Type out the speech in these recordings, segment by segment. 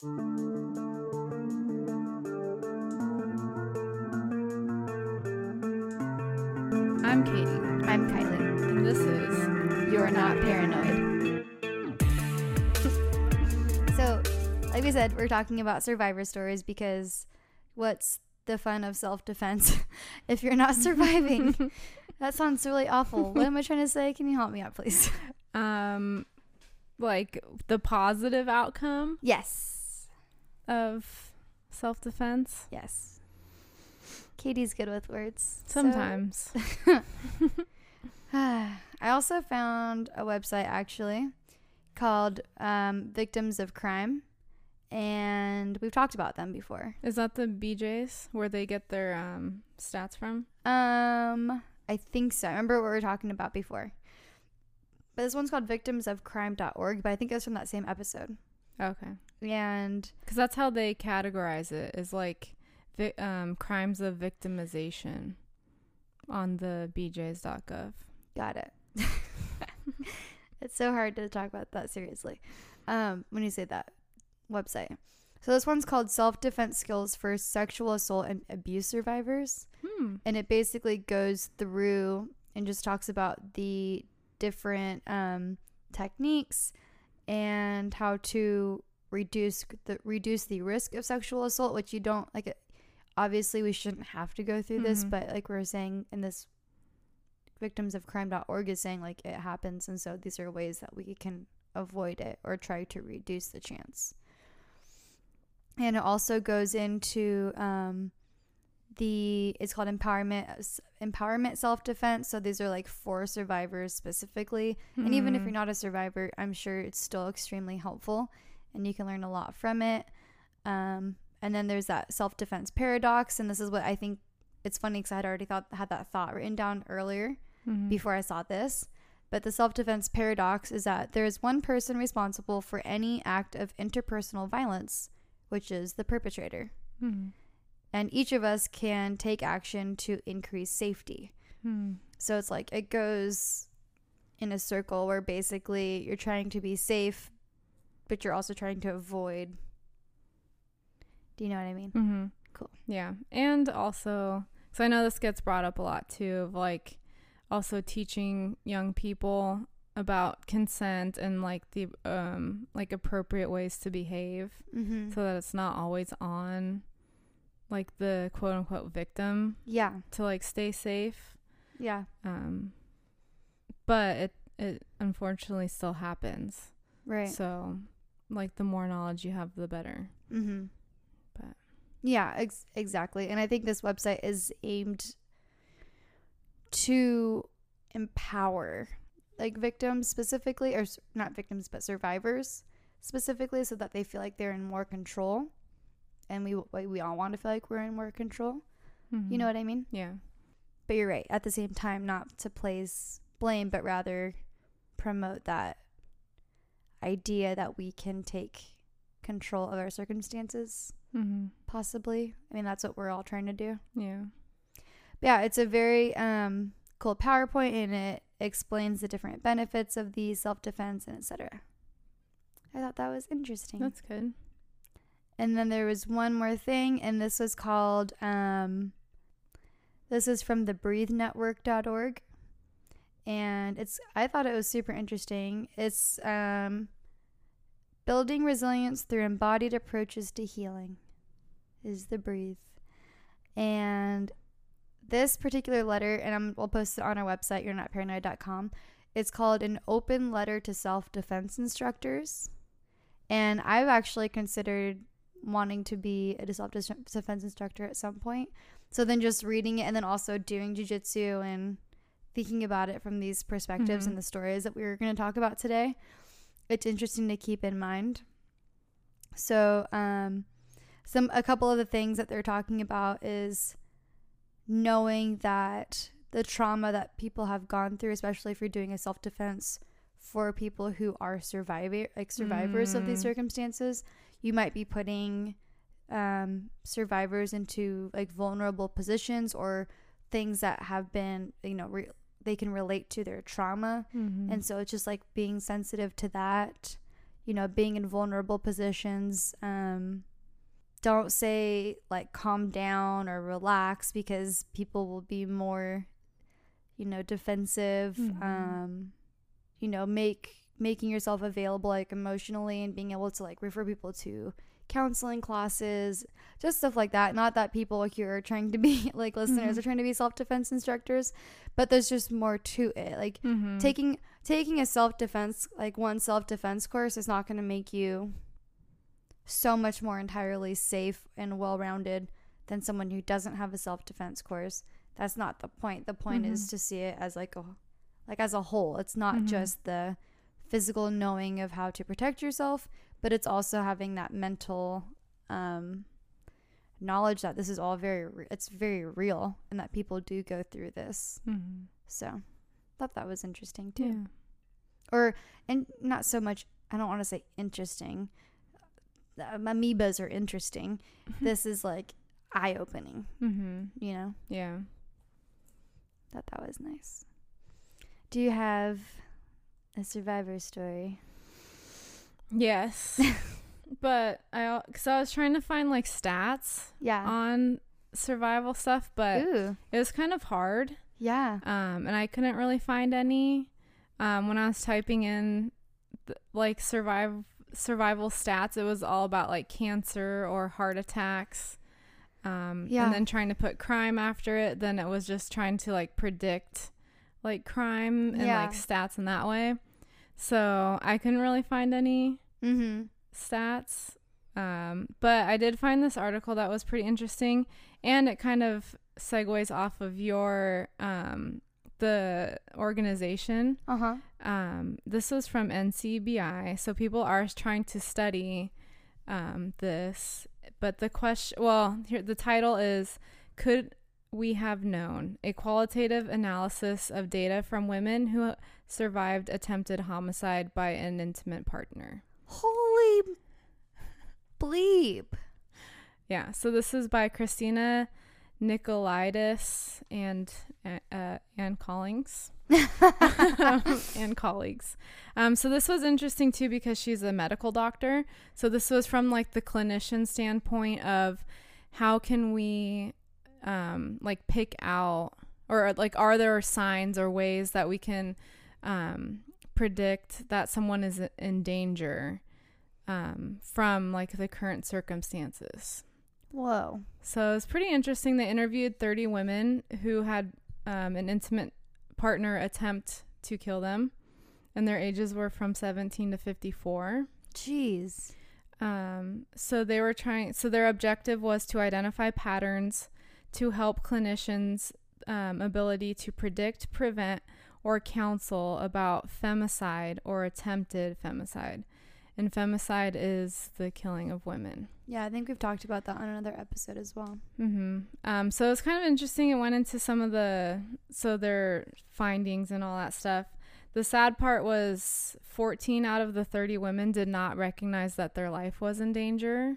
I'm Katie. I'm Kylie. And this is You're Not Paranoid. So, like we said, we're talking about survivor stories because what's the fun of self-defense if you're not surviving? That sounds really awful. What am I trying to say? Can you help me out, please? like the positive outcome Yes. of self-defense. Yes. Katie's good with words. Sometimes. I also found a website actually called Victims of Crime, and we've talked about them before. Is that the BJs where they get their stats from? I think so. I remember what we were talking about before. But this one's called victimsofcrime.org, but I think it was from that same episode. Okay. And because that's how they categorize it, is like crimes of victimization on the bjs.gov. got it. It's so hard to talk about that seriously when you say that website. So this one's called Self-Defense Skills for Sexual Assault and Abuse Survivors. And it basically goes through and just talks about the different techniques and how to reduce the risk of sexual assault, which you don't like. Obviously, we shouldn't have to go through this, but like we were saying in this, victimsofcrime.org is saying like it happens, and so these are ways that we can avoid it or try to reduce the chance. And it also goes into it's called empowerment self-defense. So these are like for survivors specifically. And even if you're not a survivor, I'm sure it's still extremely helpful and you can learn a lot from it. And then there's that self-defense paradox. And this is what I think it's funny because I had already had that thought written down earlier before I saw this. But the self-defense paradox is that there is one person responsible for any act of interpersonal violence, which is the perpetrator. And each of us can take action to increase safety. So it's like it goes in a circle where basically you're trying to be safe, but you're also trying to avoid. Do you know what I mean? Cool. Yeah. And also, so I know this gets brought up a lot too, of like also teaching young people about consent and like the like appropriate ways to behave so that it's not always on like the quote unquote victim to like stay safe. But it unfortunately still happens, right? So like the more knowledge you have, the better. But yeah, exactly. And I think this website is aimed to empower like victims specifically, or not victims but survivors specifically, so that they feel like they're in more control. And we all want to feel like we're in more control. You know what I mean? Yeah. But you're right. At the same time, not to place blame, but rather promote that idea that we can take control of our circumstances. Possibly. I mean, that's what we're all trying to do. Yeah. But yeah, it's a very cool PowerPoint, and it explains the different benefits of the self-defense and etc. I thought that was interesting. That's good. And then there was one more thing, and this was called, this is from the breathenetwork.org. And I thought it was super interesting. It's building resilience through embodied approaches to healing is the Breathe. And this particular letter, and we'll post it on our website, you'renotparanoid.com. It's called An Open Letter to Self-Defense Instructors. And I've actually considered wanting to be a self-defense instructor at some point. So then just reading it and then also doing jiu-jitsu and thinking about it from these perspectives and the stories that we were going to talk about today, it's interesting to keep in mind. So a couple of the things that they're talking about is knowing that the trauma that people have gone through, especially if you're doing a self-defense for people who are survivors of these circumstances, you might be putting survivors into like vulnerable positions or things that have been, they can relate to their trauma. And so it's just like being sensitive to that. being in vulnerable positions. Don't say like calm down or relax, because people will be more, defensive. Making yourself available like emotionally, and being able to like refer people to counseling classes, just stuff like that. Not that people here are trying to be like listeners are trying to be self-defense instructors, but there's just more to it. Like taking a self-defense, like one self-defense course is not going to make you so much more entirely safe and well-rounded than someone who doesn't have a self-defense course. That's not the point. The point is to see it as as a whole. It's not just the physical knowing of how to protect yourself, but it's also having that mental knowledge that this is all it's very real, and that people do go through this. So thought that was interesting too. And not so much, I don't want to say interesting, amoebas are interesting. This is like eye-opening. Yeah, thought that was nice. Do you have a survivor story? Yes. But I was trying to find like stats on survival stuff, but it was kind of hard. Yeah. And I couldn't really find any. When I was typing in like survival stats, it was all about like cancer or heart attacks. And then trying to put crime after it, then it was just trying to like predict like crime and like stats in that way. So I couldn't really find any stats. But I did find this article that was pretty interesting, and it kind of segues off of your the organization. This was from NCBI, so people are trying to study this, but the title is, could we have known? A qualitative analysis of data from women who survived attempted homicide by an intimate partner. Holy bleep. Yeah, so this is by Christina Nicolaitis and Collings. And colleagues. So this was interesting too, because she's a medical doctor. So this was from like the clinician standpoint of how can we like pick out, or like are there signs or ways that we can predict that someone is in danger from like the current circumstances. Whoa. So it's pretty interesting. They interviewed 30 women who had an intimate partner attempt to kill them, and their ages were from 17 to 54. Jeez. So their objective was to identify patterns to help clinicians' ability to predict, prevent, or counsel about femicide or attempted femicide. And femicide is the killing of women. Yeah, I think we've talked about that on another episode as well. So it's kind of interesting. It went into some of their findings and all that stuff. The sad part was 14 out of the 30 women did not recognize that their life was in danger.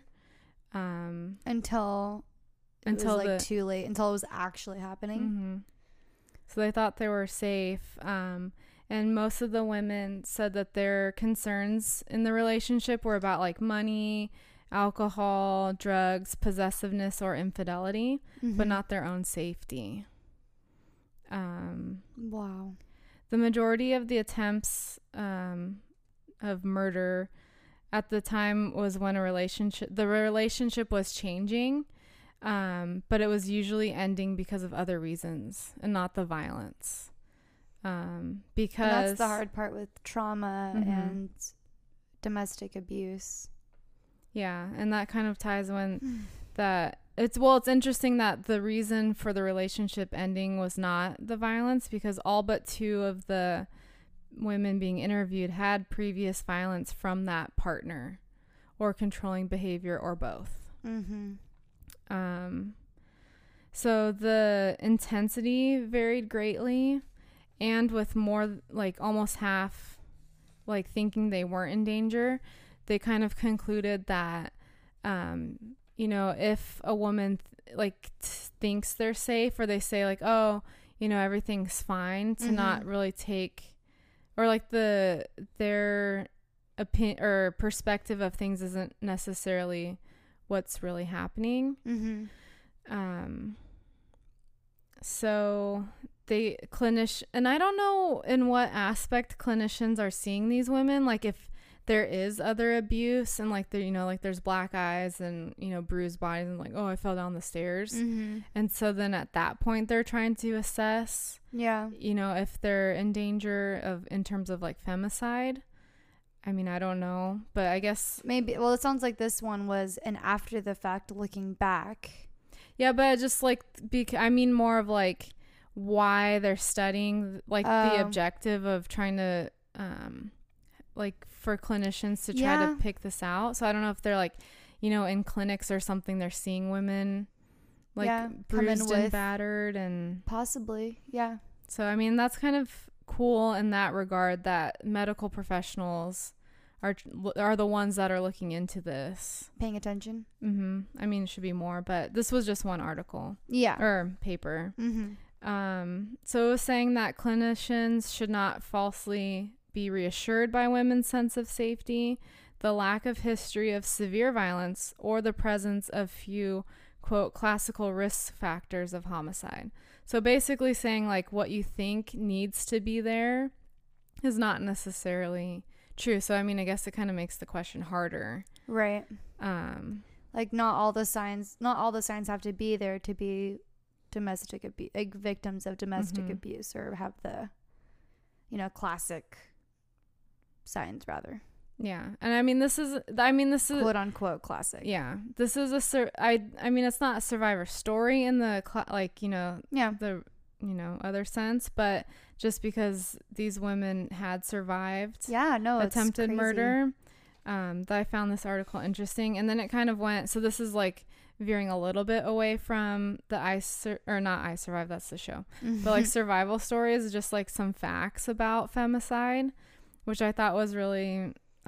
Until it was too late, until it was actually happening. So they thought they were safe. And most of the women said that their concerns in the relationship were about like money, alcohol, drugs, possessiveness, or infidelity, but not their own safety. Wow. The majority of the attempts of murder at the time was when the relationship was changing, but it was usually ending because of other reasons and not the violence. Because and that's the hard part with trauma and domestic abuse. Yeah, and that kind of ties it's interesting that the reason for the relationship ending was not the violence, because all but 2 of the women being interviewed had previous violence from that partner or controlling behavior, or both. So the intensity varied greatly, and with more like almost half like thinking they weren't in danger, they kind of concluded that if a woman thinks they're safe, or they say like, oh, everything's fine, to not really take, or like their opinion or perspective of things isn't necessarily what's really happening. So they and I don't know in what aspect clinicians are seeing these women, like if there is other abuse and like there, you know, like there's black eyes and, you know, bruised bodies and like, oh, I fell down the stairs. And so then at that point they're trying to assess, you know, if they're in danger of, in terms of like femicide. I mean, I don't know, but I guess maybe, well, it sounds like this one was an after the fact looking back. Yeah, but just like, I mean more of like why they're studying, like the objective of trying to, like for clinicians to try to pick this out. So I don't know if they're like, you know, in clinics or something, they're seeing women like bruised and battered and possibly. So, I mean, that's kind of cool in that regard, that medical professionals are the ones that are looking into this, paying attention. I mean, it should be more, but this was just one article or paper. So it was saying that clinicians should not falsely be reassured by women's sense of safety, the lack of history of severe violence, or the presence of few, quote, classical risk factors of homicide. So basically saying like what you think needs to be there is not necessarily true. So I mean, I guess it kind of makes the question harder. Right. Like not all the signs have to be there to be domestic abuse, like victims of domestic abuse, or have the, you know, classic signs rather. Yeah. And I mean this is quote unquote classic. Yeah. This is I mean it's not a survivor story in the like, you know, the, you know, other sense, but just because these women had survived attempted murder, that I found this article interesting. And then it kind of went, so this is like veering a little bit away from the I Survived, that's the show, but like survival stories, just like some facts about femicide, which I thought was really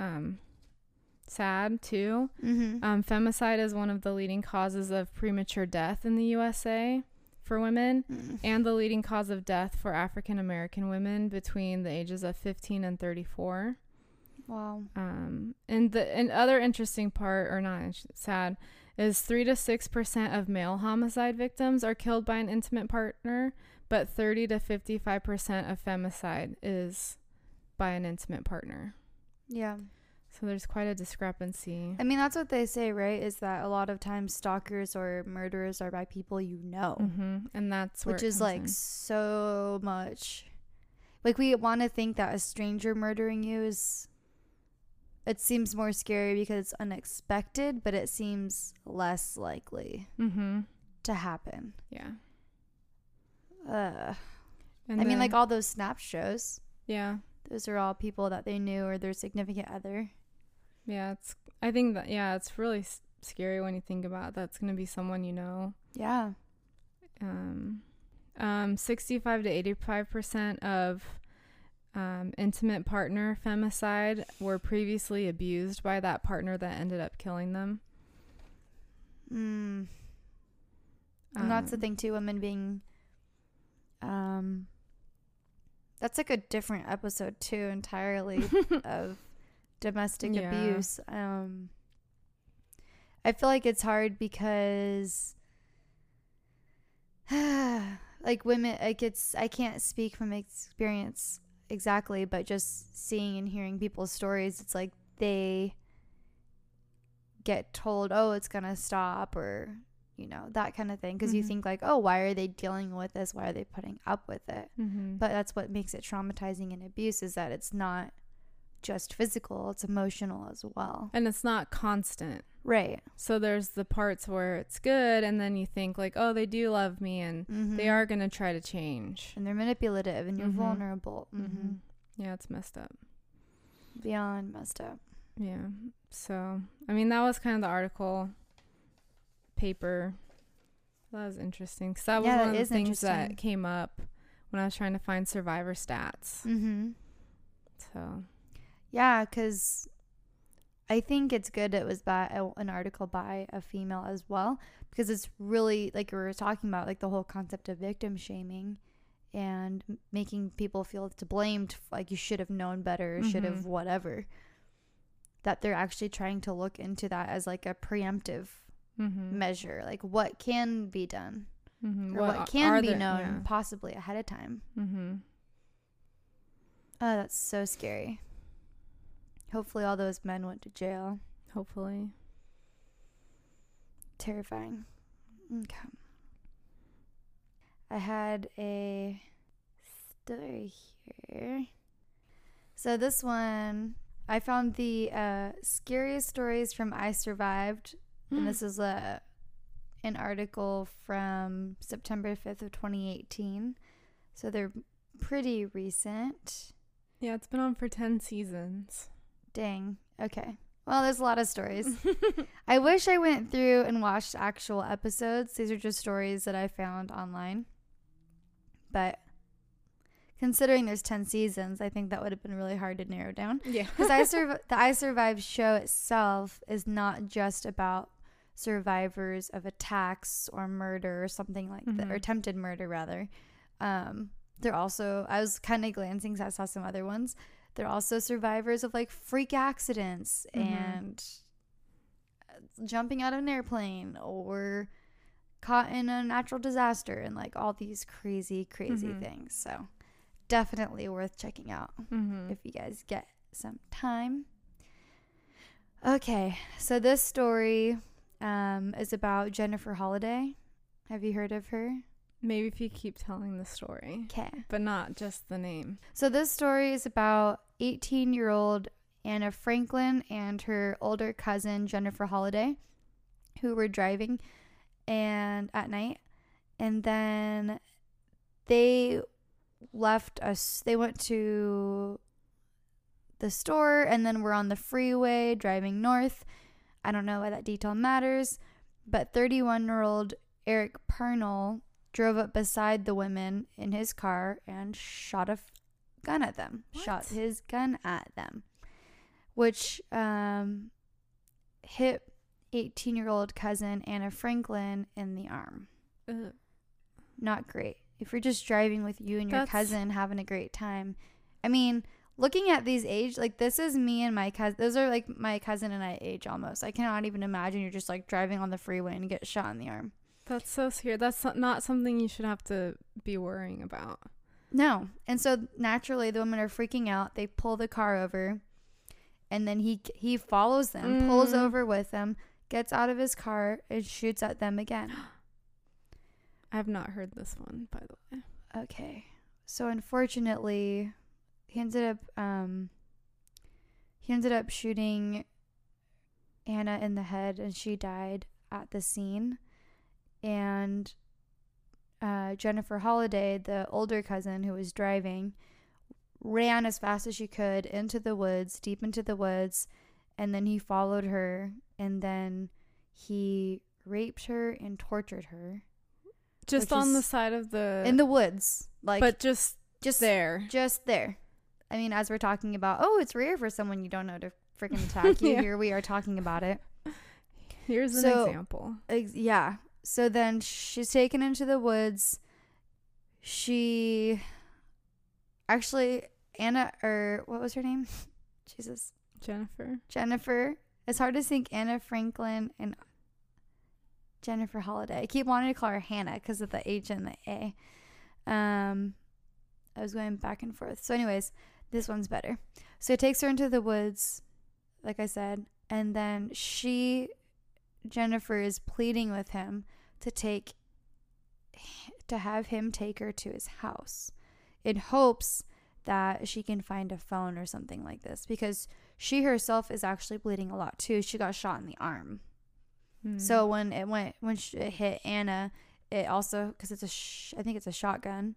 sad too. Femicide is one of the leading causes of premature death in the USA for women, and the leading cause of death for African American women between the ages of 15 and 34. Wow. And other interesting part, or not sad, is 3 to 6% of male homicide victims are killed by an intimate partner, but 30 to 55% of femicide is by an intimate partner. Yeah. So there's quite a discrepancy. I mean, that's what they say, right? Is that a lot of times stalkers or murderers are by people you know. And that's where, which is like in. So much. Like, we want to think that a stranger murdering you is, it seems more scary because it's unexpected, but it seems less likely to happen. Yeah. I mean, like all those Snap shows. Yeah. Those are all people that they knew or their significant other. Yeah, I think that, it's really scary when you think about that's going to be someone you know. Yeah. 65 to 85% of intimate partner femicide were previously abused by that partner that ended up killing them. And that's the thing too, women being that's like a different episode too entirely of domestic abuse. I feel like it's hard because like women, like I can't speak from experience exactly, but just seeing and hearing people's stories, it's like they get told, oh, it's gonna stop, or you know, that kind of thing, because you think like, oh, why are they dealing with this, why are they putting up with it? But that's what makes it traumatizing in abuse, is that it's not just physical, it's emotional as well, and it's not constant, right? So there's the parts where it's good, and then you think like, oh, they do love me, and they are gonna try to change, and they're manipulative, and you're vulnerable. Yeah, it's messed up, beyond messed up. Yeah. So I mean, that was kind of the article paper. That was interesting, because that was one of the things that came up when I was trying to find survivor stats. So yeah, because I think it's good it was by an article by a female as well, because it's really, like we were talking about, like the whole concept of victim shaming and making people feel to blamed, like you should have known better, should have whatever. that they're actually trying to look into that as like a preemptive measure. Like what can be done or what can be known possibly ahead of time. Oh, that's so scary. Hopefully all those men went to jail. Hopefully. Terrifying. Okay. I had a story here. So this one, I found the scariest stories from I Survived. And this is an article from September 5th of 2018. So they're pretty recent. Yeah, it's been on for 10 seasons. Dang. Okay. Well, there's a lot of stories. I wish I went through and watched actual episodes. These are just stories that I found online. But considering there's 10 seasons, I think that would have been really hard to narrow down. Yeah. Because the I Survived show itself is not just about survivors of attacks or murder or something like that, or attempted murder, rather. They're also, I was kind of glancing because I saw some other ones. They're also survivors of like freak accidents and jumping out of an airplane or caught in a natural disaster and like all these crazy things. So definitely worth checking out if you guys get some time. Okay, so this story is about Jennifer Holliday. Have you heard of her? Maybe if you keep telling the story. Okay. But not just the name. So this story is about 18-year-old Anna Franklin and her older cousin Jennifer Holliday, who were driving and at night, and then they left us. They went to the store and then were on the freeway driving north. I don't know why that detail matters, but 31-year-old Eric Parnell drove up beside the women in his car and shot a gun at them. What? Shot his gun at them, which hit 18-year-old cousin Anna Franklin in the arm. Ugh. Not great. If you're just driving with you and your cousin having a great time. I mean, looking at these age, like this is me and my cousin. Those are like my cousin and I age almost. I cannot even imagine you're just like driving on the freeway and get shot in the arm. That's so scary. That's not something you should have to be worrying about. No. And so naturally the women are freaking out. They pull the car over and then he follows them, pulls over with them, gets out of his car and shoots at them again. I have not heard this one, by the way. Okay. So unfortunately, he ended up shooting Anna in the head and she died at the scene. And Jennifer Holliday, the older cousin who was driving, ran as fast as she could into the woods, deep into the woods, and then he followed her, and then he raped her and tortured her. Just on the side of the... In the woods. Like, but just there. Just there. I mean, as we're talking about, oh, it's rare for someone you don't know to freaking attack you. Yeah. Here we are talking about it. Here's an example. Yeah. So then she's taken into the woods. She actually, Anna, or what was her name? Jesus. Jennifer. It's hard to think Anna Franklin and Jennifer Holliday. I keep wanting to call her Hannah because of the H and the A. I was going back and forth. So anyways, this one's better. So it takes her into the woods, like I said, and then Jennifer is pleading with him to have him take her to his house in hopes that she can find a phone or something like this, because she herself is actually bleeding a lot too. She got shot in the arm. So when it hit Anna, it also, because it's I think it's a shotgun,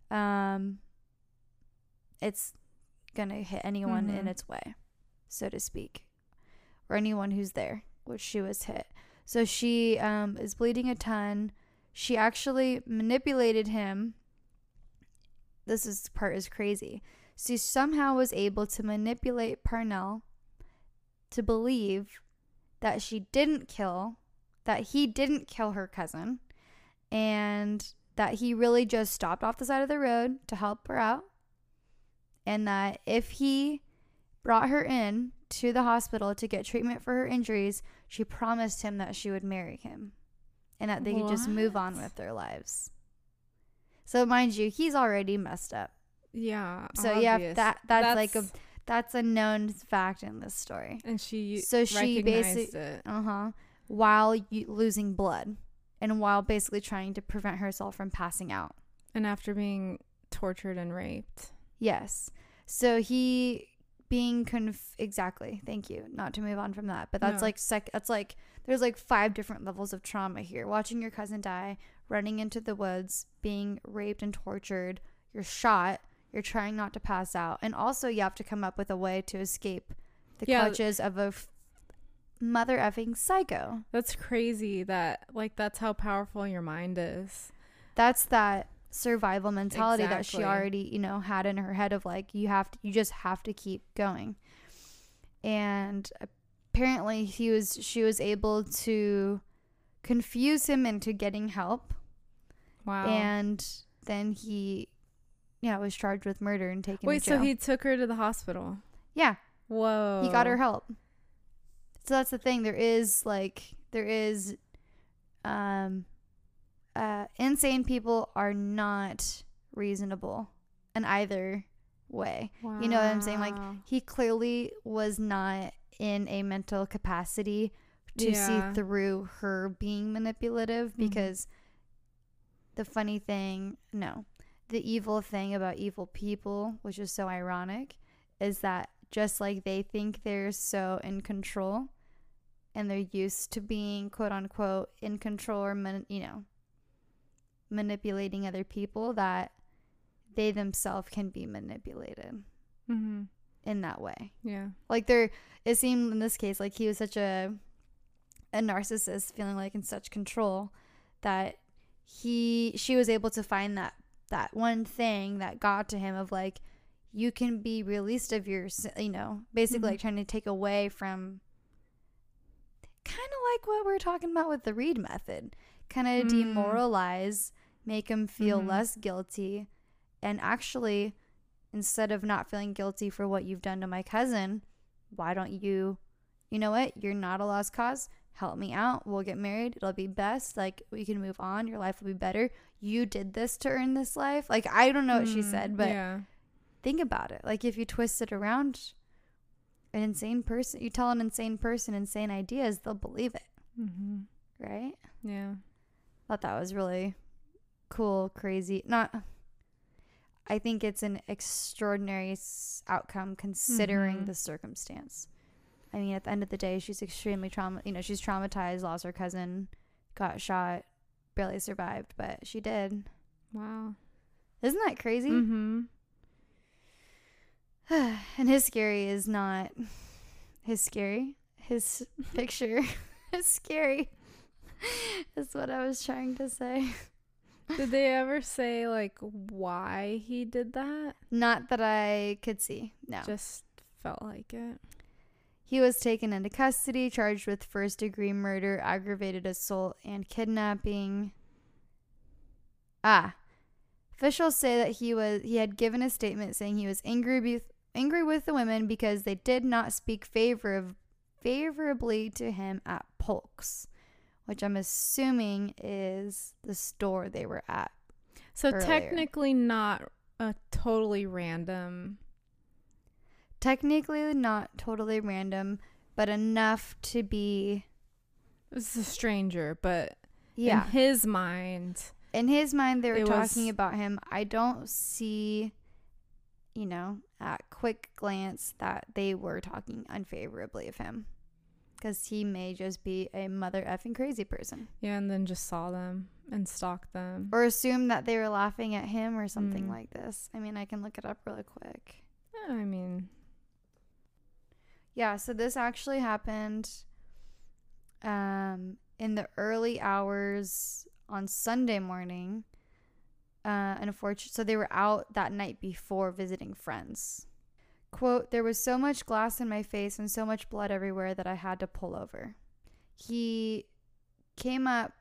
it's gonna hit anyone in its way, so to speak, or anyone who's there, which she was hit. So she is bleeding a ton. She actually manipulated him. This part is crazy. She somehow was able to manipulate Parnell to believe that he didn't kill her cousin, and that he really just stopped off the side of the road to help her out, and that if he brought her in to the hospital to get treatment for her injuries, she promised him that she would marry him and that they could just move on with their lives. So mind you, he's already messed up. Yeah. So obvious. that's a known fact in this story. And she basically it. While losing blood and while basically trying to prevent herself from passing out. And after being tortured and raped. Yes. So he being exactly. Thank you. Not to move on from that, but that's there's like 5 different levels of trauma here. Watching your cousin die, running into the woods, being raped and tortured, you're shot, you're trying not to pass out, and also you have to come up with a way to escape the clutches of a mother effing psycho. That's crazy that's how powerful your mind is. That's that survival mentality that she already, had in her head of like, you just have to keep going. And apparently she was able to confuse him into getting help. Wow. And then he was charged with murder and taken to jail. So he took her to the hospital? Yeah. Whoa. He got her help. So that's the thing. There is insane people are not reasonable in either way. Wow. You know what I'm saying? Like, he clearly was not in a mental capacity to see through her being manipulative, because the evil thing about evil people, which is so ironic, is that just like they think they're so in control and they're used to being quote unquote in control or manipulating other people, that they themselves can be manipulated in that way. Yeah. Like it seemed in this case like he was such a narcissist, feeling like in such control, that she was able to find that one thing that got to him of like, you can be released of your, basically like trying to take away from, kind of like what we're talking about with the Reed method, kind of demoralize, make him feel less guilty. And actually, instead of not feeling guilty for what you've done to my cousin, why don't you know what? You're not a lost cause. Help me out. We'll get married. It'll be best. Like, we can move on. Your life will be better. You did this to earn this life. Like, I don't know what she said, but think about it. Like, if you twist it around, an insane person, you tell an insane person insane ideas, they'll believe it. Right? Yeah. Thought that was really cool, crazy. I think it's an extraordinary outcome considering the circumstance. I mean, at the end of the day, she's extremely she's traumatized, lost her cousin, got shot, barely survived, but she did. Wow. Isn't that crazy? And his scary is not his scary. His picture is scary. That's what I was trying to say. Did they ever say, like, why he did that? Not that I could see. No. Just felt like it. He was taken into custody, charged with first-degree murder, aggravated assault, and kidnapping. Officials say that he had given a statement saying he was angry with the women because they did not speak favorably to him at Polk's, which I'm assuming is the store they were at. So earlier. Technically not a totally random. Technically not totally random, but enough to be... It's a stranger, but in his mind... In his mind, they were talking about him. I don't see, at quick glance that they were talking unfavorably of him. Because he may just be a mother effing crazy person. Yeah, and then just saw them and stalked them. Or assumed that they were laughing at him or something like this. I mean, I can look it up really quick. I mean... Yeah, so this actually happened in the early hours on Sunday morning. So they were out that night before visiting friends. Quote, "There was so much glass in my face and so much blood everywhere that I had to pull over." He came up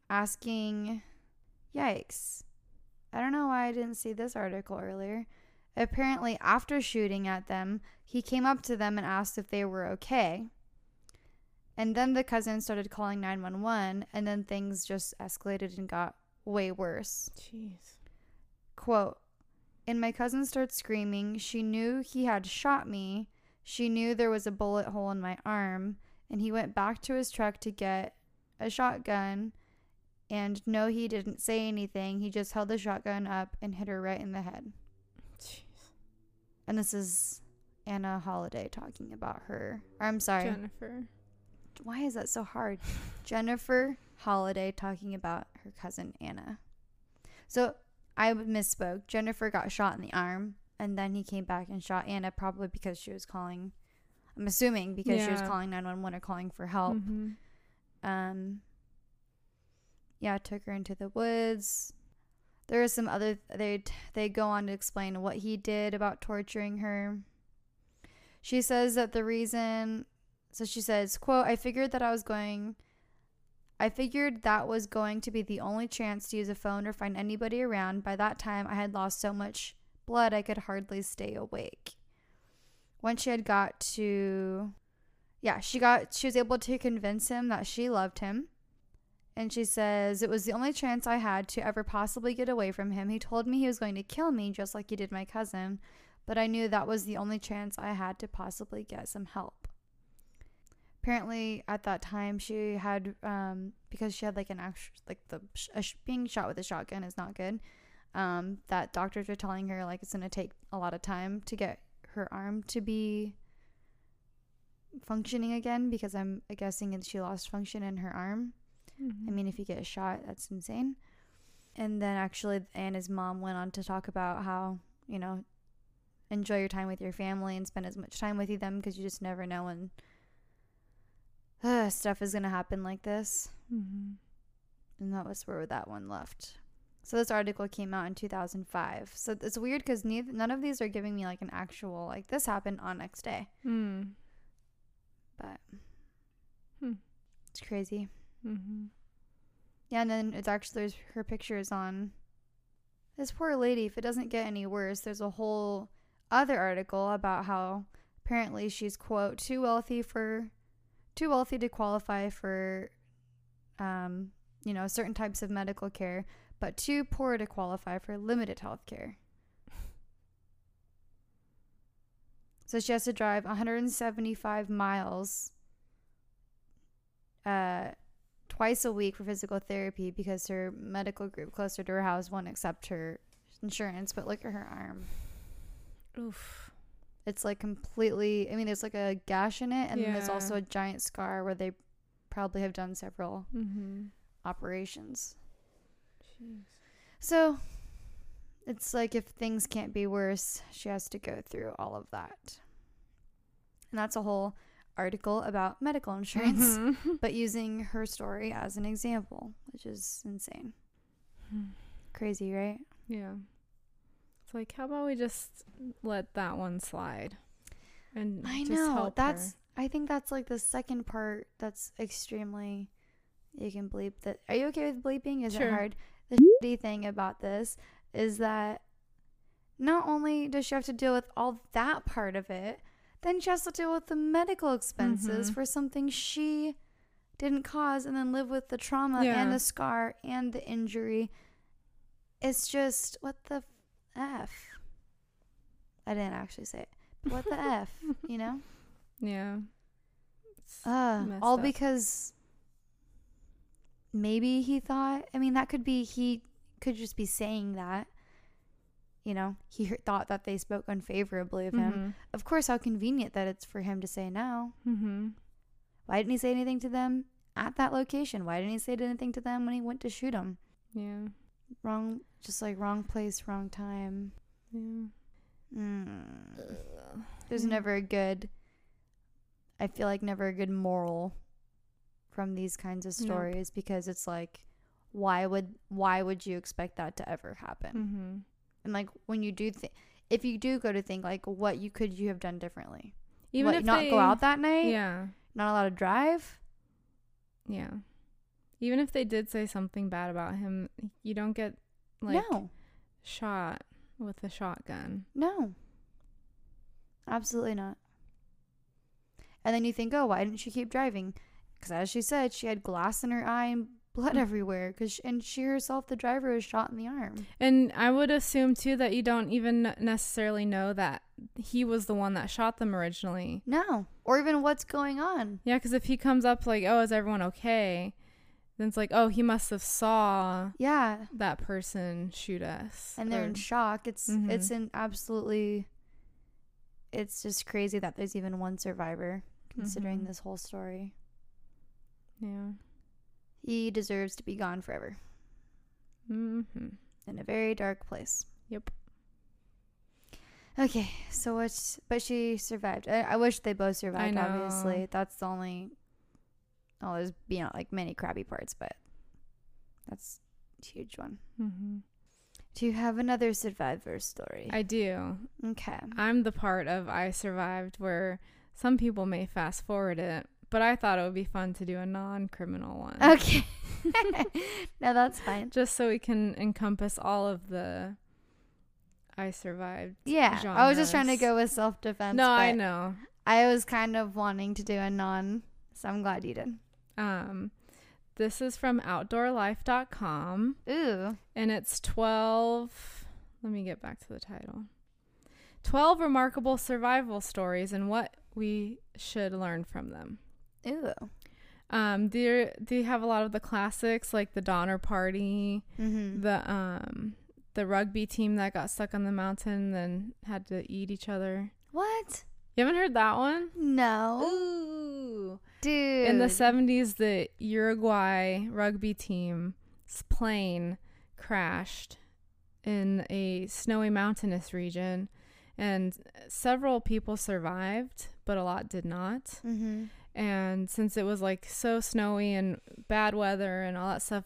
asking, yikes. I don't know why I didn't see this article earlier. Apparently, after shooting at them, he came up to them and asked if they were okay. And then the cousin started calling 911, and then things just escalated and got way worse. Jeez. Quote, and my cousin started screaming. She knew he had shot me. She knew there was a bullet hole in my arm. And he went back to his truck to get a shotgun. And no, he didn't say anything. He just held the shotgun up and hit her right in the head. Jeez. And this is Anna Holiday talking about her. I'm sorry. Jennifer. Why is that so hard? Jennifer Holiday talking about her cousin Anna. So I misspoke. Jennifer got shot in the arm, and then he came back and shot Anna, probably because she was calling. I'm assuming because she was calling 911 or calling for help. Mm-hmm. Yeah, took her into the woods. There is some other. They go on to explain what he did about torturing her. She says that the reason. So she says, quote, I figured that was going to be the only chance to use a phone or find anybody around. By that time, I had lost so much blood I could hardly stay awake. Once she had got to, she was able to convince him that she loved him. And she says, it was the only chance I had to ever possibly get away from him. He told me he was going to kill me just like he did my cousin. But I knew that was the only chance I had to possibly get some help. Apparently, at that time, she had, because she had like an actual, like being shot with a shotgun is not good. That doctors were telling her like it's going to take a lot of time to get her arm to be functioning again, because I'm guessing she lost function in her arm. Mm-hmm. I mean, if you get a shot, that's insane. And then actually, Anna's mom went on to talk about how, you know, enjoy your time with your family and spend as much time with them, because you just never know when stuff is going to happen like this. Mm-hmm. And that was where that one left. So this article came out in 2005. So it's weird because none of these are giving me like an actual, like this happened on X day. But it's crazy. Mm-hmm. Yeah, and then it's actually, there's her pictures on this poor lady. If it doesn't get any worse, there's a whole other article about how apparently she's, quote, too wealthy to qualify for, certain types of medical care, but too poor to qualify for limited health care. So she has to drive 175 miles twice a week for physical therapy because her medical group closer to her house won't accept her insurance. But look at her arm. Oof. It's like completely, I mean, there's like a gash in it, and then there's also a giant scar where they probably have done several operations. Jeez. So it's like if things can't be worse, she has to go through all of that. And that's a whole article about medical insurance, but using her story as an example, which is insane. Crazy, right? Yeah. It's like, how about we just let that one slide? And I just know. help That's her. I think that's like the second part that's extremely, you can bleep that. Are you okay with bleeping? Is it hard? The shitty thing about this is that not only does she have to deal with all that part of it, then she has to deal with the medical expenses for something she didn't cause, and then live with the trauma and the scar and the injury. It's just, what the F? I didn't actually say it. But what the F, you know? Yeah. All up. Because maybe he thought, I mean, that could be, he could just be saying that, you know, he thought that they spoke unfavorably of him. Of course, how convenient that it's for him to say no. Why didn't he say anything to them at that location? Why didn't he say anything to them when he went to shoot him? Yeah. Wrong, just like wrong place, wrong time. Yeah. There's never a good, I feel like never a good moral from these kinds of stories, because it's like, why would you expect that to ever happen? And like when you do if you do go to think like what you have done differently, even if not go out that night, not allowed to drive, even if they did say something bad about him, you don't get like shot with a shotgun. No. Absolutely not. And then you think, oh, why didn't she keep driving? Because as she said, she had glass in her eye and blood everywhere. And she herself, the driver, was shot in the arm. And I would assume, too, that you don't even necessarily know that he was the one that shot them originally. No. Or even what's going on. Yeah, because if he comes up like, oh, is everyone okay? Then it's like, oh, he must have saw that person shoot us. And they're in shock. It's an absolutely... It's just crazy that there's even one survivor, considering this whole story. Yeah. He deserves to be gone forever. In a very dark place. Yep. Okay, so but she survived. I wish they both survived, I know. obviously. That's the only... Oh, there's, like many crappy parts, but that's a huge one. Do you have another survivor story? I do. Okay. I'm the part of I Survived where some people may fast forward it, but I thought it would be fun to do a non-criminal one. Okay. No, that's fine. Just so we can encompass all of the I Survived genres. I was just trying to go with self-defense. No, I know. I was kind of wanting to do a non, so I'm glad you did. This is from outdoorlife.com. Ooh. And it's 12. Let me get back to the title. 12 remarkable survival stories and what we should learn from them. Ooh. They have a lot of the classics like the Donner Party, the rugby team that got stuck on the mountain and then had to eat each other. What? You haven't heard that one? No. Ooh. Dude. In the 70s, the Uruguay rugby team's plane crashed in a snowy mountainous region, and several people survived, but a lot did not. And since it was like so snowy and bad weather and all that stuff,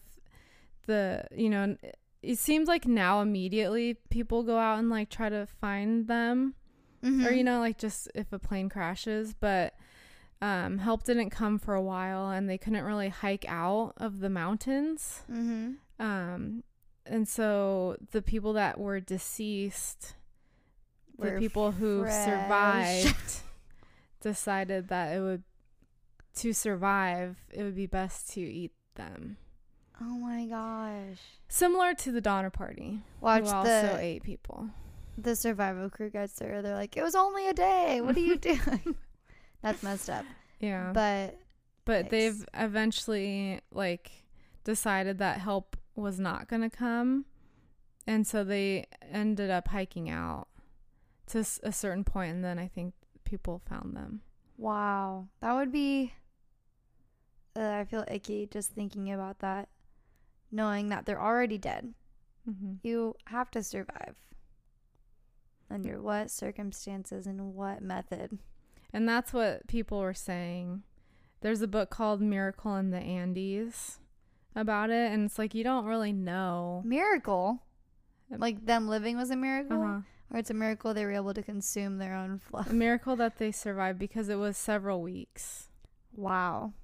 it seems like now immediately people go out and like try to find them, or like just if a plane crashes, but help didn't come for a while and they couldn't really hike out of the mountains. And so the people that were deceased, the people who survived, decided that to survive, it would be best to eat them. Oh my gosh. Similar to the Donner Party. Watch who also ate people. The survival crew gets there. They're like, it was only a day. What are you doing? That's messed up. Yeah. But they've eventually like decided that help was not going to come. And so they ended up hiking out to a certain point, and then I think people found them. Wow. That would be... I feel icky just thinking about that. Knowing that they're already dead. You have to survive. Under what circumstances and what method? And that's what people were saying. There's a book called Miracle in the Andes about it, and it's like you don't really know. Miracle? Like them living was a miracle? Uh-huh. Or it's a miracle they were able to consume their own flesh? A miracle that they survived because it was several weeks. Wow.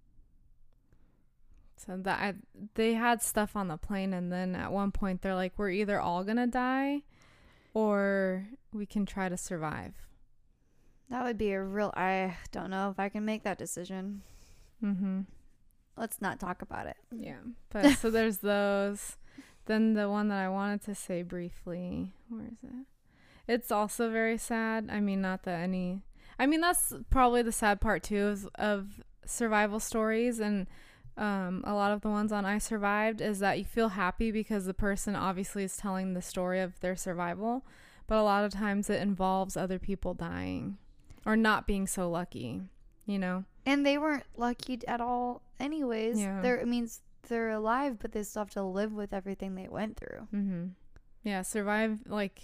So they had stuff on the plane, and then at one point they're like, we're either all going to die or we can try to survive. That would be I don't know if I can make that decision. Let's not talk about it. Yeah. But so there's those. Then the one that I wanted to say briefly, where is it? It's also very sad. I mean, that's probably the sad part too of survival stories, and a lot of the ones on I Survived is that you feel happy because the person obviously is telling the story of their survival, but a lot of times it involves other people dying or not being so lucky, And they weren't lucky at all anyways. Yeah. It means they're alive, but they still have to live with everything they went through. Yeah, survive,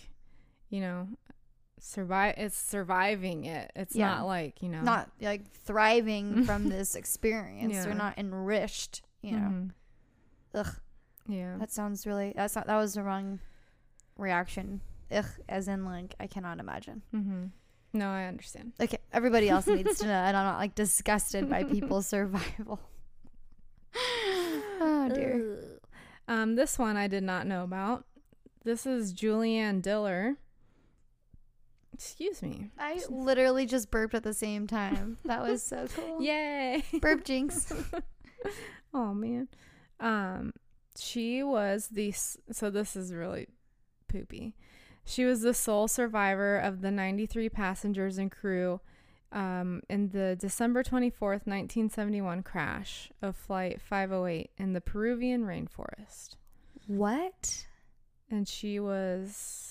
it's surviving it. It's not like, not like thriving from this experience. Yeah. They're not enriched, Ugh. Yeah. That sounds really, that was the wrong reaction. Ugh, as in like, I cannot imagine. No, I understand. Okay, everybody else needs to know, and I'm not like disgusted by people's survival. Oh dear. This one I did not know about. this is Julianne Diller. Excuse me. I literally just burped at the same time. That was so cool. Yay. Burp jinx. Oh, man. She was so this is really poopy. She was the sole survivor of the 93 passengers and crew in the December 24th, 1971 crash of Flight 508 in the Peruvian rainforest. What? And she was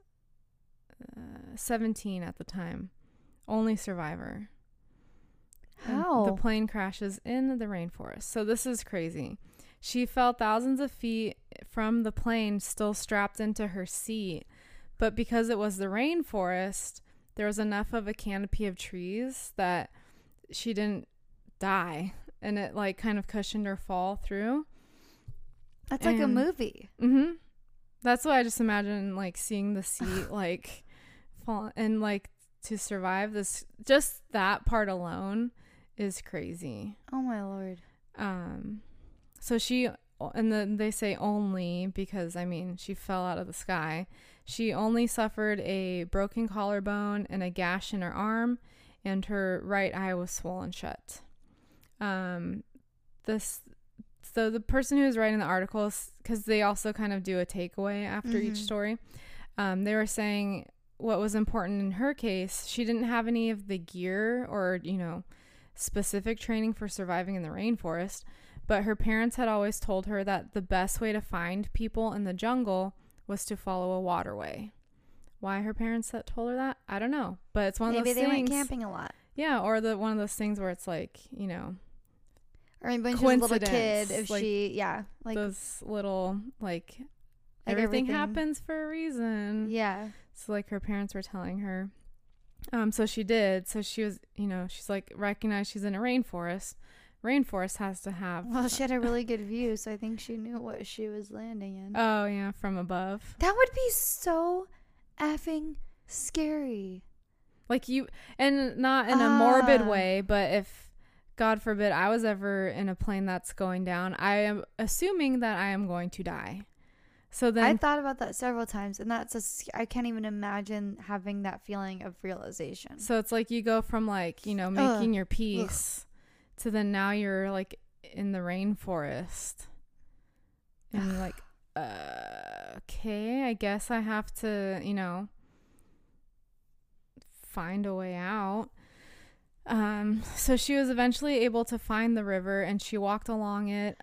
17 at the time. Only survivor. How? And the plane crashes in the rainforest. So this is crazy. She fell thousands of feet from the plane, still strapped into her seat. But because it was the rainforest, there was enough of a canopy of trees that she didn't die. And it like kind of cushioned her fall through. That's like a movie. Mm-hmm. That's why I just imagine like seeing the seat like fall and like to survive this. Just that part alone is crazy. Oh my Lord. So she, and then they say only because I mean she fell out of the sky. She only suffered a broken collarbone and a gash in her arm, and her right eye was swollen shut. So the person who was writing the articles, because they also kind of do a takeaway after each story, they were saying what was important in her case, she didn't have any of the gear or, you know, specific training for surviving in the rainforest, but her parents had always told her that the best way to find people in the jungle was to follow a waterway. Why her parents told her that, I don't know, but it's one of those things. Maybe they went camping a lot. Yeah, or one of those things where it's like, you know, or maybe when she was a little kid, if like, like those little like everything happens for a reason. Yeah. So like her parents were telling her. So she did. So she was, you know, she's like recognized she's in a rainforest. Rainforest has to have. Well, she had a really good view, so I think she knew what she was landing in. Oh yeah, from above. That would be so effing scary. Like you, and not in a morbid way, but if God forbid I was ever in a plane that's going down, I am assuming that I am going to die. So then I thought about that several times, and I can't even imagine having that feeling of realization. So it's like you go from like, you know, making your peace to then now you're like in the rainforest. And you're like, okay, I guess I have to, you know, find a way out. So she was eventually able to find the river, and she walked along it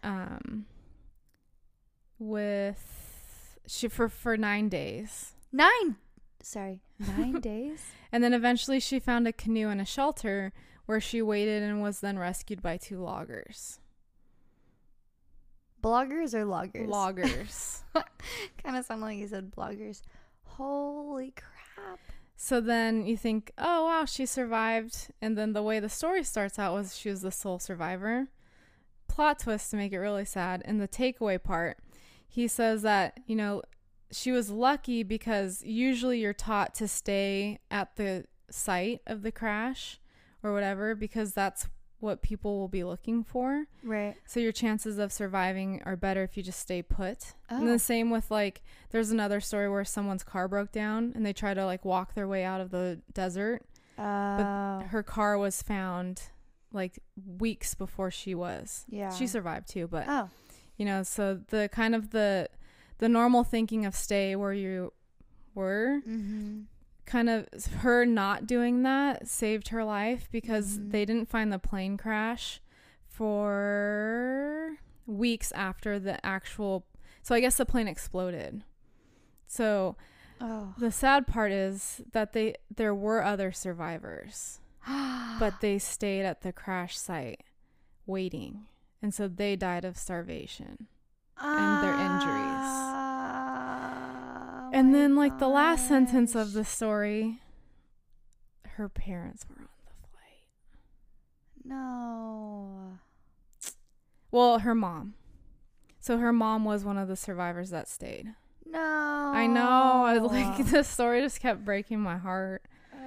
for 9 days. 9 days? And then eventually she found a canoe and a shelter where she waited and was then rescued by 2 loggers. Bloggers or loggers? Loggers. Kind of sounded like you said bloggers. Holy crap. So then you think, oh, wow, she survived. And then the way the story starts out was she was the sole survivor. Plot twist to make it really sad. In the takeaway part, he says that, you know, she was lucky because usually you're taught to stay at the site of the crash or whatever because that's what people will be looking for. Right. So your chances of surviving are better if you just stay put. Oh. And the same with like, there's another story where someone's car broke down and they try to like walk their way out of the desert. But her car was found like weeks before she was. Yeah. She survived too, but you know, so the kind of the normal thinking of stay where you were, kind of her not doing that saved her life because they didn't find the plane crash for weeks after the actual, so I guess the plane exploded. So the sad part is that there were other survivors, but they stayed at the crash site waiting. And so they died of starvation and their injuries. And then, like, the last sentence of the story, her parents were on the flight. No. Well, her mom. So her mom was one of the survivors that stayed. No. I know. Like, the story just kept breaking my heart.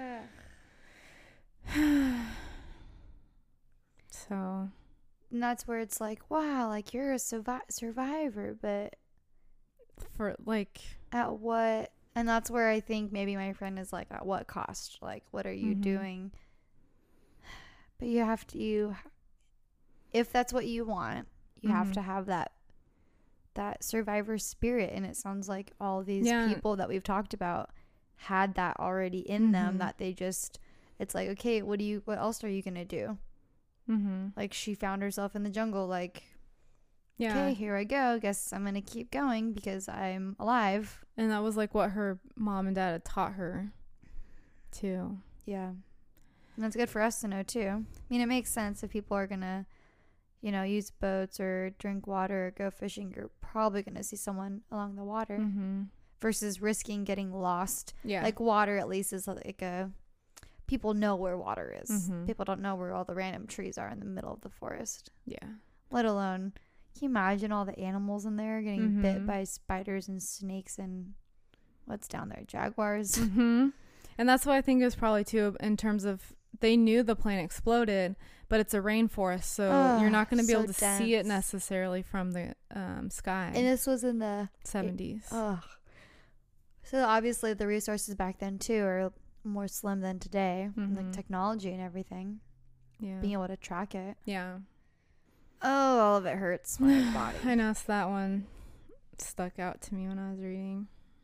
So. And that's where it's like, wow, like, you're a survivor, but for like At what? And that's where I think maybe my friend is like, at what cost? Like, what are you doing? But you have to, if that's what you want, you have to have that survivor spirit. And it sounds like all these people that we've talked about had that already in them, that they just, it's like, okay, what else are you gonna do? Like, she found herself in the jungle, like, okay, here I go, guess I'm gonna keep going because I'm alive. And that was like what her mom and dad had taught her too. Yeah. And that's good for us to know too. I mean, it makes sense if people are gonna, you know, use boats or drink water or go fishing, you're probably gonna see someone along the water versus risking getting lost. Yeah. Like, water at least is like people know where water is. People don't know where all the random trees are in the middle of the forest. Yeah. Let alone, can you imagine all the animals in there getting bit by spiders and snakes and what's down there? Jaguars. And that's what I think is probably too, in terms of, they knew the plane exploded, but it's a rainforest, so you're not going to be able to see it necessarily from the sky. And this was in the 70s. So obviously the resources back then too are more slim than today, like technology and everything. Yeah. Being able to track it. Yeah. Oh, all of it hurts my body. I know, so that one stuck out to me when I was reading.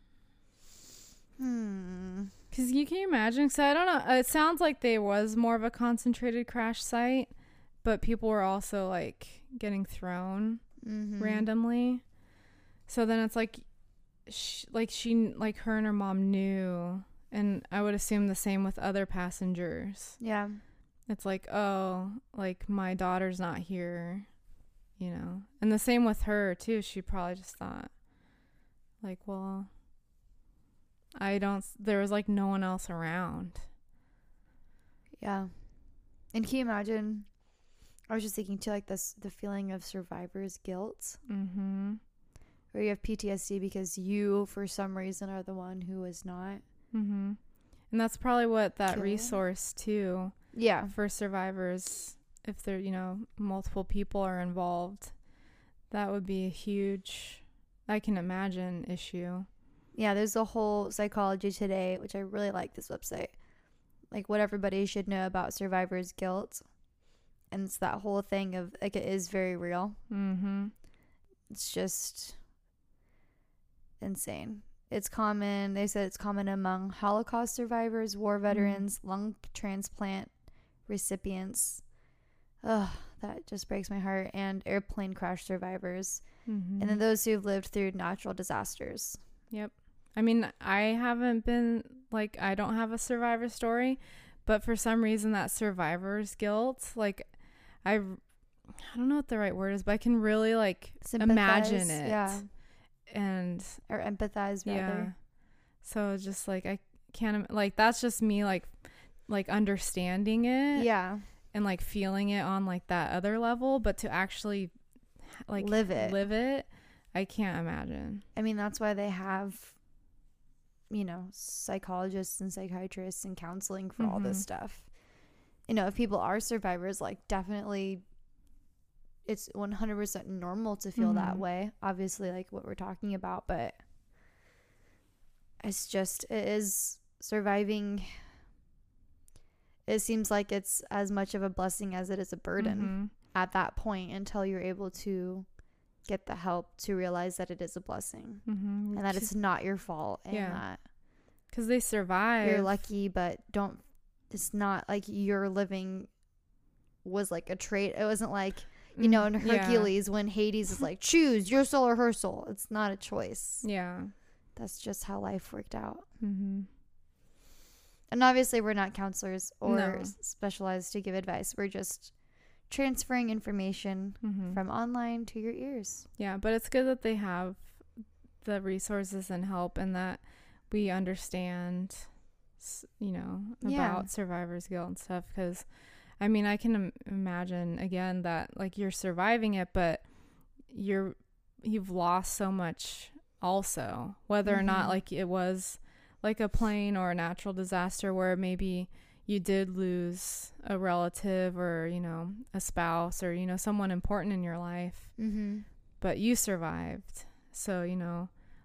Because you can imagine, so I don't know, it sounds like there was more of a concentrated crash site, but people were also like getting thrown randomly. So then it's like, her and her mom knew, and I would assume the same with other passengers. Yeah. It's like, oh, like, my daughter's not here, you know. And the same with her, too. She probably just thought, like, well, there was, like, no one else around. Yeah. And can you imagine, I was just thinking, too, like, the feeling of survivor's guilt. Where you have PTSD because you, for some reason, are the one who was not. And that's probably what that resource, too. Yeah. For survivors, if there, you know, multiple people are involved, that would be a huge, I can imagine, issue. Yeah, there's a whole Psychology Today, which I really like this website. Like, what everybody should know about survivor's guilt. And it's that whole thing of, like, it is very real. It's just insane. It's common. They said it's common among Holocaust survivors, war veterans, lung transplant recipients. Ugh, that just breaks my heart. And airplane crash survivors. And then those who've lived through natural disasters. Yep. I mean, I haven't been, like, I don't have a survivor story, but for some reason that survivor's guilt, like, I don't know what the right word is, but I can really, like, imagine it. Yeah. Or empathize, rather. Yeah. So just, like, I can't, like, that's just me, like understanding it. Yeah. And, like, feeling it on, like, that other level, but to actually, like, live it, I can't imagine. I mean, that's why they have, you know, psychologists and psychiatrists and counseling for all this stuff. You know, if people are survivors, like, definitely it's 100% normal to feel that way. Obviously, like what we're talking about, but it's just, it is surviving. It seems like it's as much of a blessing as it is a burden at that point, until you're able to get the help to realize that it is a blessing and that it's not your fault. And that, because they survive, you're lucky, but it's not like your living was like a trait. It wasn't like, you know, in Hercules when Hades is like, choose your soul or her soul. It's not a choice. Yeah. That's just how life worked out. And obviously we're not counselors or specialized to give advice. We're just transferring information from online to your ears. Yeah, but it's good that they have the resources and help, and that we understand, you know, about survivor's guilt and stuff. Because I mean, I can imagine again that, like, you're surviving it, but you've lost so much also, whether or not, like, it was like a plane or a natural disaster where maybe you did lose a relative or, you know, a spouse or, you know, someone important in your life, but you survived. So, you know,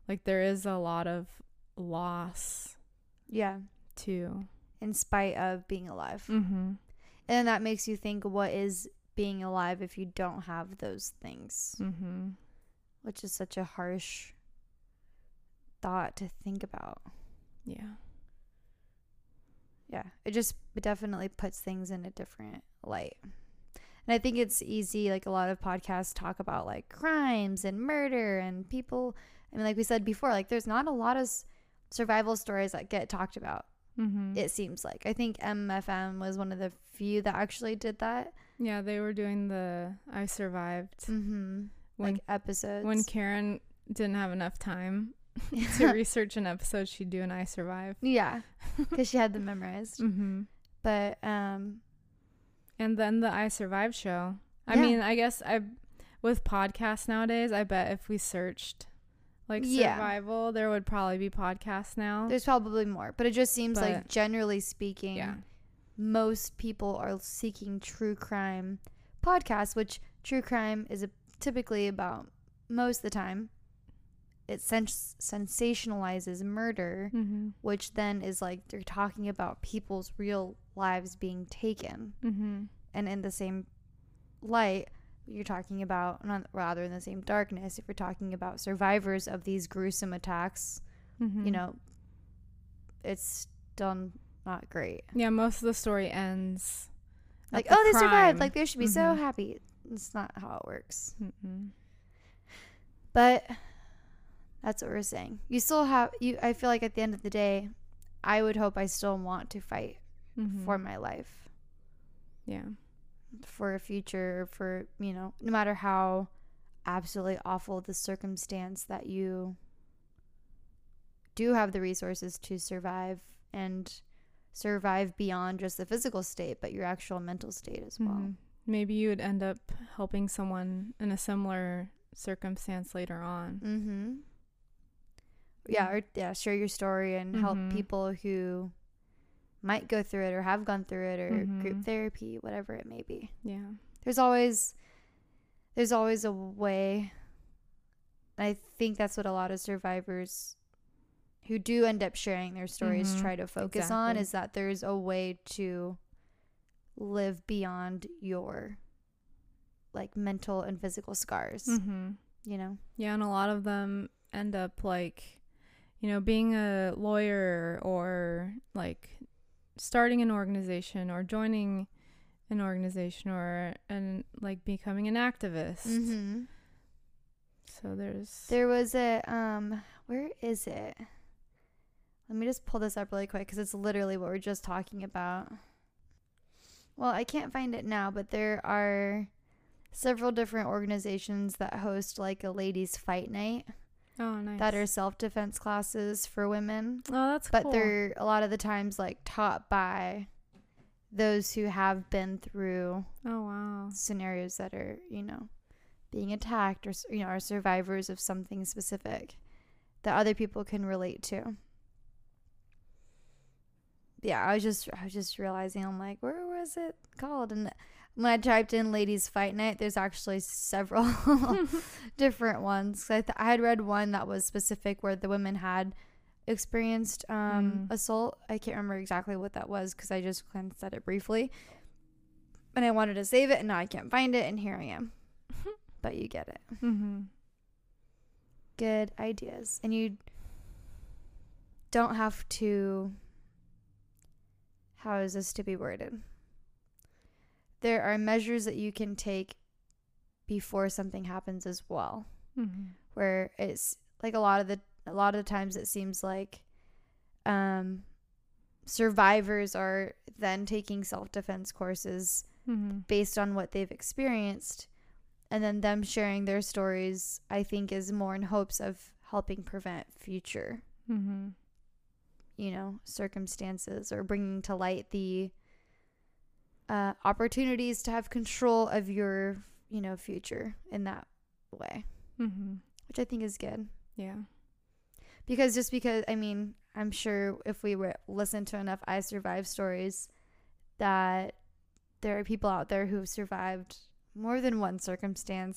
like there is a lot of loss Yeah. too. In spite of being alive. Mm-hmm. And that makes you think, what is being alive if you don't have those things? Mm-hmm. Which is such a harsh thought to think about. Yeah. Yeah. It definitely puts things in a different light. And I think it's easy, like a lot of podcasts talk about like crimes and murder and people. I mean, like we said before, like there's not a lot of survival stories that get talked about. Mm-hmm. It seems like. I think MFM was one of the few that actually did that. Yeah, they were doing the I Survived. Mm-hmm. Like episodes. When Karen didn't have enough time to research an episode, she'd do an I Survived. Yeah, because she had them memorized. Mm-hmm. But and then the I Survived show. I Yeah. mean, I guess with podcasts nowadays, I bet if we searched like Yeah. survival, there would probably be podcasts now. there's probably more. But it just seems like, But- generally speaking, Yeah. most people are seeking true crime podcasts, which true crime is typically about, most of the time, it sensationalizes murder, Mm-hmm. which then is like they're talking about people's real lives being taken. Mm-hmm. And in the same light, you're talking about, rather in the same darkness, if you're talking about survivors of these gruesome attacks, Mm-hmm. you know, it's still not great. Yeah, most of the story ends Like, at the oh, they survived. crime. Like, they should be so Mhm. happy. It's not how it works. Mm-mm. But that's what we're saying. You still have, I feel like at the end of the day, I would hope I still want to fight Mhm. for my life, Yeah. for a future, for, you know, no matter how absolutely awful the circumstance, that you do have the resources to survive, and survive beyond just the physical state, but your actual mental state as well. Mhm. Maybe you would end up helping someone in a similar circumstance later on. Mm-hmm. Yeah, or share your story and help Mhm. people who might go through it or have gone through it, or group Mhm. therapy, whatever it may be. Yeah. There's always a way. I think that's what a lot of survivors who do end up sharing their stories Mhm. try to focus on, Exactly. is that there's a way to live beyond your like mental and physical scars, Mm-hmm. you know? Yeah, and a lot of them end up like, being a lawyer, or like starting an organization, or joining an organization, or like becoming an activist. Mm-hmm. So There was a where is it? Let me just pull this up really quick, because it's literally what we're just talking about. Well, I can't find it now, but there are several different organizations that host like a ladies' fight night, Oh, nice. that are self-defense classes for women, Oh, that's but cool. they're a lot of the times like taught by those who have been through Oh, wow. scenarios that are, being attacked, or are survivors of something specific that other people can relate to. Yeah, I was just realizing, I'm like, where was it called? And when I typed in ladies fight night, there's actually several different ones. I had read one that was specific, where the women had experienced assault. I can't remember exactly what that was, because I just glanced at it briefly, and I wanted to save it, and now I can't find it, and here I am. But you get it. Mm-hmm. Good ideas. And you don't have to, how is this to be worded? There are measures that you can take before something happens as well, Mm-hmm. where it's like a lot of the times it seems like survivors are then taking self-defense courses Mm-hmm. based on what they've experienced, and then them sharing their stories, I think, is more in hopes of helping prevent future, Mm-hmm. Circumstances, or bringing to light the opportunities to have control of your, future in that way, Mm-hmm. which I think is good. Yeah. Because I mean, I'm sure if we listen to enough I Survived stories, that there are people out there who've survived more than one circumstance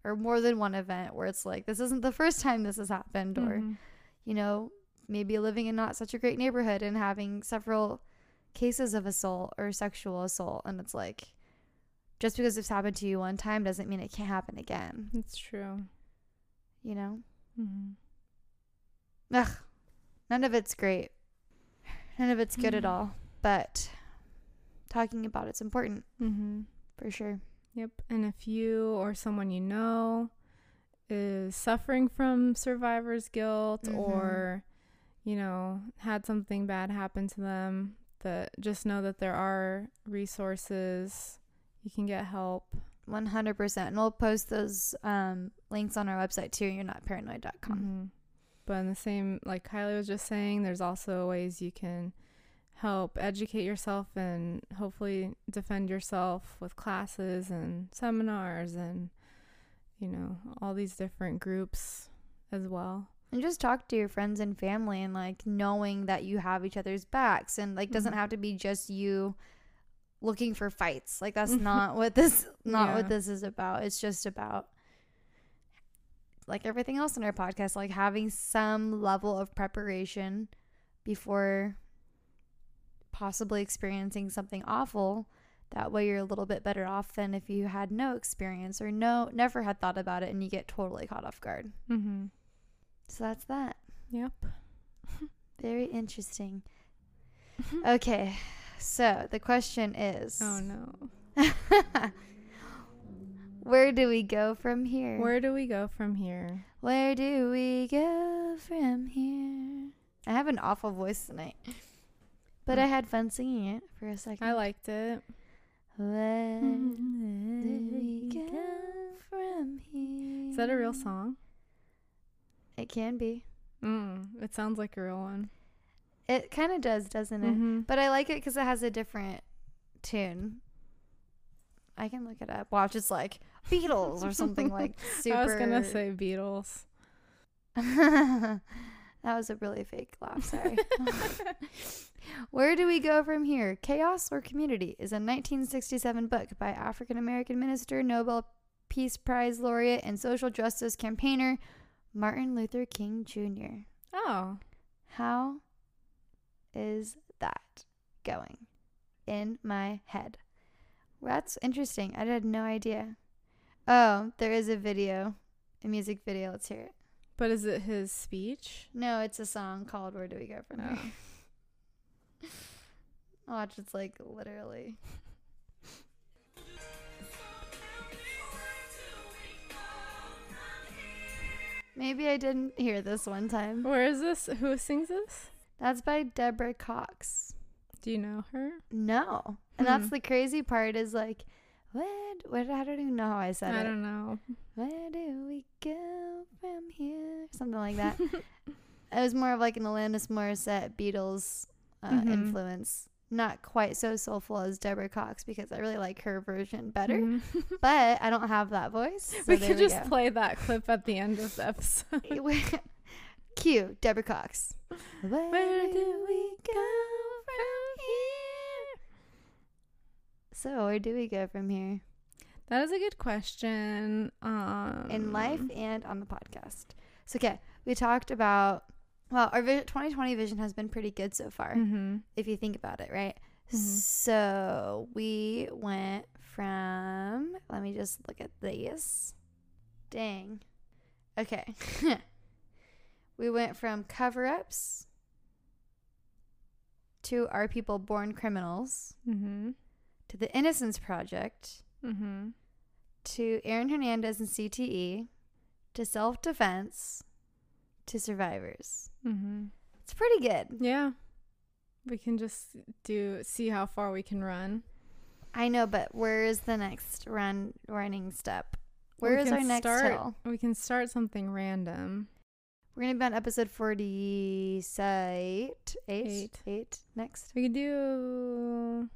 or more than one event where it's like, this isn't the first time this has happened, or, you know, maybe living in not such a great neighborhood and having several cases of assault or sexual assault. And it's like, just because it's happened to you one time doesn't mean it can't happen again. It's true. You know? Mm-hmm. Ugh. None of it's great. None of it's good at all. But talking about it's important. Mm-hmm. For sure. Yep. And if you or someone you know is suffering from survivor's guilt or, you know, had something bad happen to them, that just know that there are resources. You can get help. 100%. And we'll post those links on our website too, you'renotparanoid.com. Mm-hmm. But in the same, like Kylie was just saying, there's also ways you can help educate yourself and hopefully defend yourself with classes and seminars and, you know, all these different groups as well. And just talk to your friends and family, and like knowing that you have each other's backs, and like doesn't have to be just you looking for fights. Like that's not what this what this is about. It's just about, like everything else in our podcast, like having some level of preparation before possibly experiencing something awful. That way you're a little bit better off than if you had no experience or never had thought about it and you get totally caught off guard. Mm-hmm. So that's that. Yep. Very interesting. Okay, so the question is, oh no, where do we go from here? Where do we go from here? Where do we go from here? I have an awful voice tonight, but I had fun singing it for a second. I liked it. Where do we go from here? Is that a real song? It can be. It sounds like a real one. It kind of does, doesn't it? Mm-hmm. But I like it because it has a different tune. I can look it up. Watch, it's like Beatles or something like super. I was going to say Beatles. That was a really fake laugh. Sorry. Where do we go from here? Chaos or Community is a 1967 book by African-American minister, Nobel Peace Prize laureate, and social justice campaigner Martin Luther King Jr. Oh. How is that going in my head? That's interesting. I had no idea. Oh, there is a video, a music video. Let's hear it. But is it his speech? No, it's a song called Where Do We Go From Here? Watch, it's like literally. Maybe I didn't hear this one time. Where is this? Who sings this? That's by Deborah Cox. Do you know her? No. And that's the crazy part is like, I don't even know how I said it. I don't know. Where do we go from here? Something like that. It was more of like an Alanis Morissette Beatles influence. Not quite so soulful as Deborah Cox because I really like her version better. But I don't have that voice. So we could just play that clip at the end of the episode. Cue Deborah Cox. Where do we go from here? So where do we go from here? That is a good question. In life and on the podcast. So okay, we talked about, well, our 2020 vision has been pretty good so far, if you think about it, right? So we went from, let me just look at these. Dang. Okay. We went from cover-ups to Are People Born Criminals to the Innocence Project to Aaron Hernandez and CTE to self-defense to survivors. It's pretty good. Yeah. We can just see how far we can run. I know, but where is the next running step? Where is our next hill? We can start something random. We're going to be on episode 48. Eight next. We could do...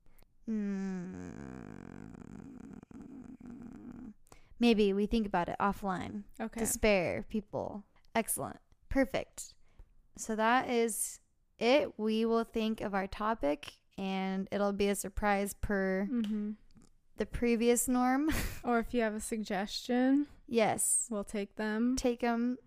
Maybe we think about it offline. Okay. Despair, people. Excellent. Perfect. So that is it. We will think of our topic and it'll be a surprise per the previous norm. Or if you have a suggestion. Yes. We'll take them. Take them.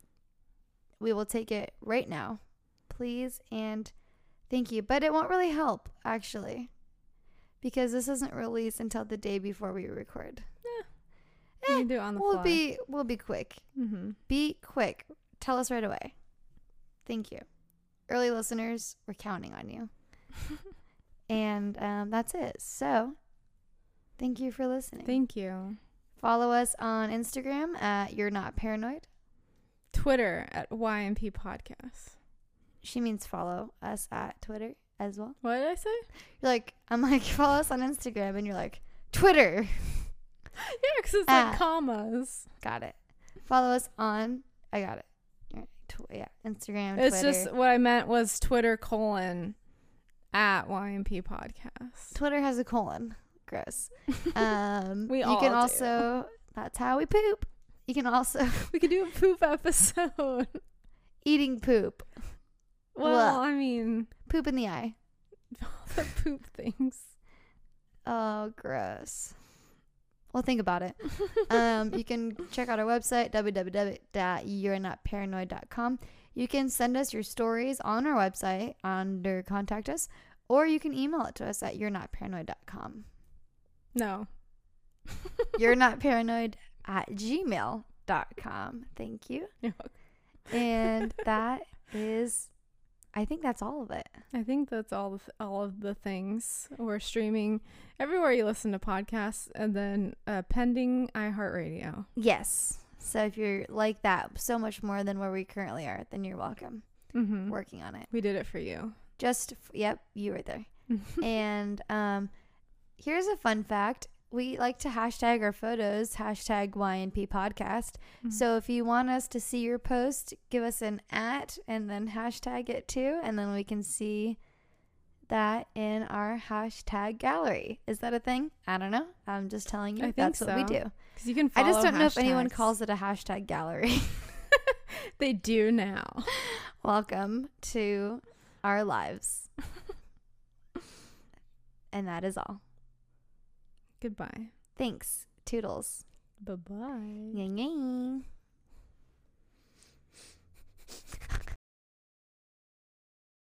We will take it right now. Please and thank you. But it won't really help, actually, because this isn't released until the day before we record. You can do it on the fly. We'll be quick. Mm-hmm. Be quick. Tell us right away. Thank you. Early listeners, we're counting on you. And that's it. So, thank you for listening. Thank you. Follow us on Instagram at You're Not Paranoid. Twitter at YMP Podcast. She means follow us at Twitter as well. What did I say? You're like, I'm like, follow us on Instagram. And you're like, Twitter. Yeah, because it's like commas. Got it. Follow us on, I got it. Instagram, It's Twitter. just what I meant was Twitter : at YMP Podcast. Twitter has a colon. Gross. We you all can do. also, that's how we poop. You can also We could do a poop episode. eating poop. Well, Ugh. I mean, Poop in the eye. the poop things. Oh, gross. Well, think about it. You can check out our website, www.you'renotparanoid.com. You can send us your stories on our website under Contact Us, or you can email it to us at you'renotparanoid.com. No. You're not paranoid at gmail.com. Thank you. You're welcome. And that is, I think that's all of it. I think that's all of the things. We're streaming everywhere you listen to podcasts, and then pending iHeartRadio. Yes. So if you're like that so much more than where we currently are, then you're welcome. Mm-hmm. Working on it. We did it for you. Yep, you were there. And here's a fun fact. We like to hashtag our photos, hashtag YNP podcast. Mm-hmm. So if you want us to see your post, give us an @ and then hashtag it too. And then we can see that in our hashtag gallery. Is that a thing? I don't know. I'm just telling you. I think That's what we so. do. 'Cause you can I follow just don't know if anyone hashtags. calls it a hashtag gallery. They do now. Welcome to our lives. And that is all. Goodbye. Thanks. Toodles. Bye-bye. Yang yang.